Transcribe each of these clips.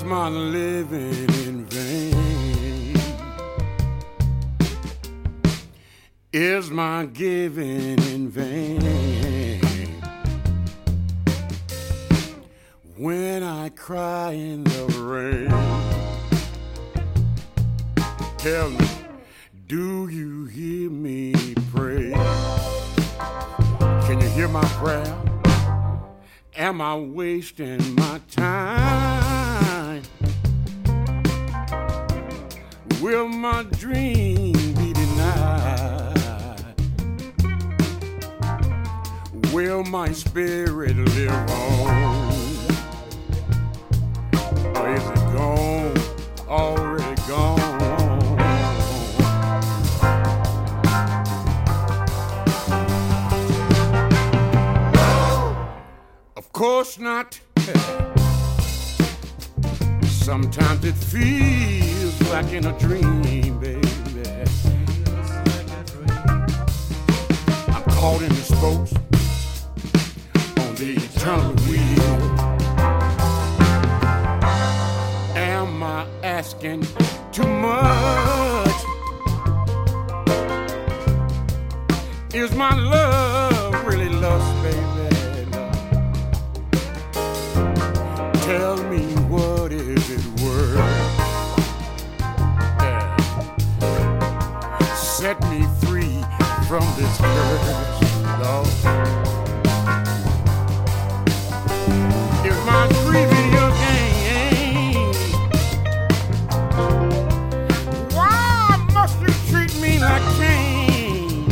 my living in vain? Is my giving in vain? When I cry in the rain, tell me, do you hear me pray? Can you hear my prayer? Am I wasting my time? Will my dream be denied? Will my spirit live on? Or is it gone, already gone? Of course not. Sometimes it feels like in a dream, baby. I'm caught in the spokes on the eternal wheel. Am I asking too much? Is my love really lust, baby? Tell me, what is it worth? Yeah. Set me free from this curse, Lord. Is my grieving your gain? Why must you treat me like Cain?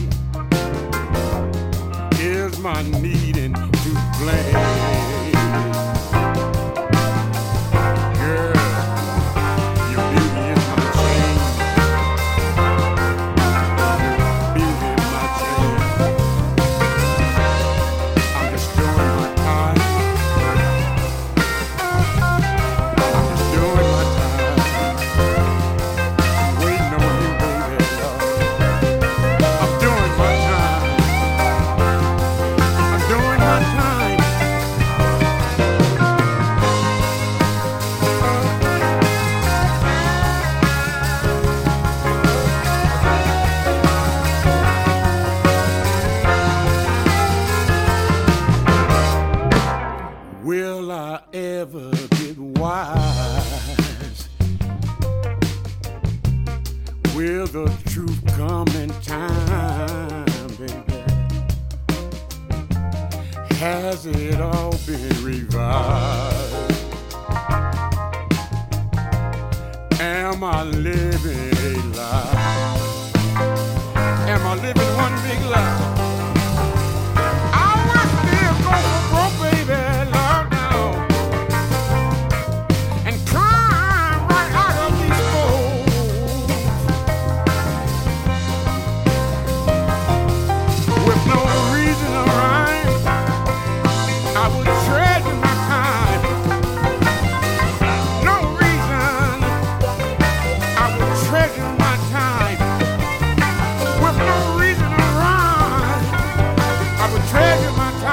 Is my needing to blame? Will I ever get wise? Will the truth come in time, baby? Has it all been revised? Am I living a lie? Am I living one big lie? I will still go for broke, baby. Treasure my time.